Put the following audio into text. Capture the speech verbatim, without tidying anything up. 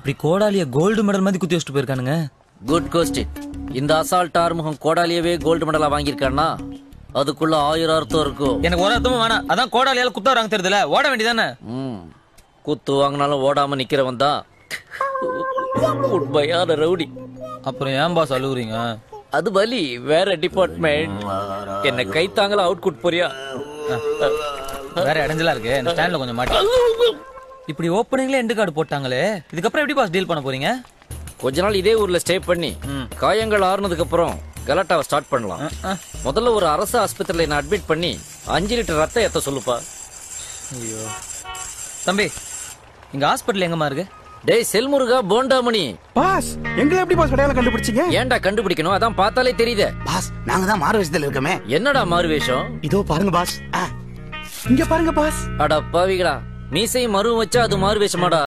இப்படி கோடாலிய gold medal மாதிரி குத்தி வச்சுட்டு போயிருக்கானுங்க. Good question. இந்த அசால்ட் ஆறுமுகம் கோடாலியவே கோல்டு மெடலா வாங்கியிருக்கான்னா அதுக்குள்ள ஆயிரம் அர்த்தம் இருக்கும். எனக்கு ஒரு அர்த்தமும் வேணாம். அதான் கோடாலியால குத்த வராங்க தெரியுதுல, ஓட வேண்டியதானே. ம் குத்து வாங்கினாலும் ஓடாம நிக்கிறவன் தான் உண்மையான ரவுடி. அப்புறம் ஏன் பாஸ் அழுகுறீங்க? அது வலி வேற டிபார்ட்மெண்ட். என்ன கை தாங்கல அவுட் குட் போறியா? வேற இடைஞ்சலா இருக்கு. ஸ்டாண்ட்ல கொஞ்சம் மாட்டி. இப்படி ஓப்பனிங்ல எண்டு கார்டு போட்டாங்களே, இதுக்கப்புறம் எப்படி பாஸ் டீல் பண்ண போறீங்க? கொஞ்ச நாள் இதே ஊர்ல ஸ்டே பண்ணி காயங்கள் ஆறுனதுக்கு அப்புறம் கலாட்டாவை ஸ்டார்ட் பண்ணலாம். முதல்ல ஒரு அரசு ஆஸ்பத்திரியில என்ன அட்மிட் பண்ணி அஞ்சு லிட்டர் ரத்தம் ஏத்த சொல்லுப்பா. ஐயோ தம்பி, இங்க ஹாஸ்பிட்டல் எங்கம்மா இருக்கு? டேய் செல்முருகா போண்டாமணி. பாஸ் எங்களை எப்படி பாஸ் அடையாளம் கண்டுபிடிச்சீங்க? ஏன்டா கண்டுபிடிக்கணும்? அதான் பார்த்தாலே தெரியுதே. பாஸ் நாங்க தான் மாறு வேஷத்துல இருக்கோமே. என்னடா மாறு வேஷம்? இதோ பாருங்க பாஸ். இங்க பாருங்க பாஸ். அட பாவிகளா, மீசையும் மருவும் வச்சா அது மாறு வேஷமாடா?